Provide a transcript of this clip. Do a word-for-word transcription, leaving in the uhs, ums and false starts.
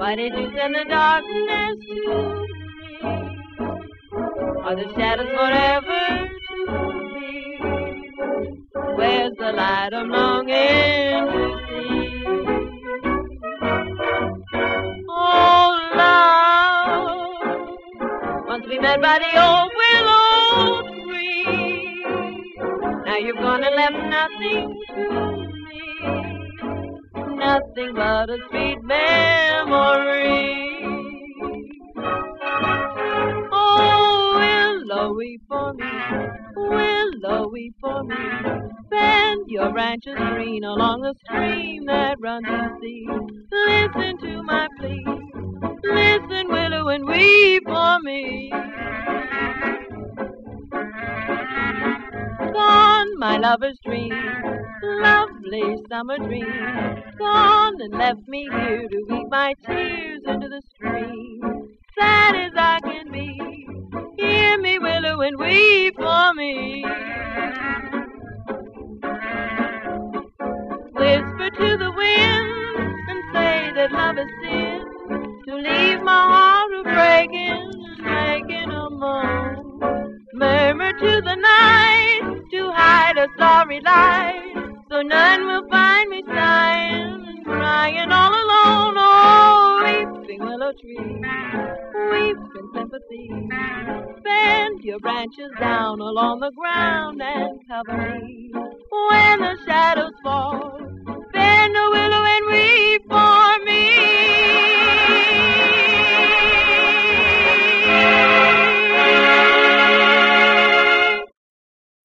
Why did you send the darkness to me? Are the shadows forever to be? Where's the light I'm longing to see? Oh, love, once we met by the old willow tree. Now you've gone and left nothing to me, nothing but a sweet memory. Oh, willowy for me, willowy for me, bend your branches green along the stream that runs to sea. Listen to my plea, listen, willow, and weep for me. Gone, my lover's dream, lovely summer dream, gone and left me here to weep my tears into the stream. Sad as I can be, hear me, willow, and weep for me. Whisper to the wind and say that love is sin, to leave my heart a breaking, making a moan. Murmur to the night to hide a starry light, so none will find me sighing, crying all alone. Oh, weeping willow tree, weep in sympathy, bend your branches down along the ground and cover me. When the shadows fall, bend the willow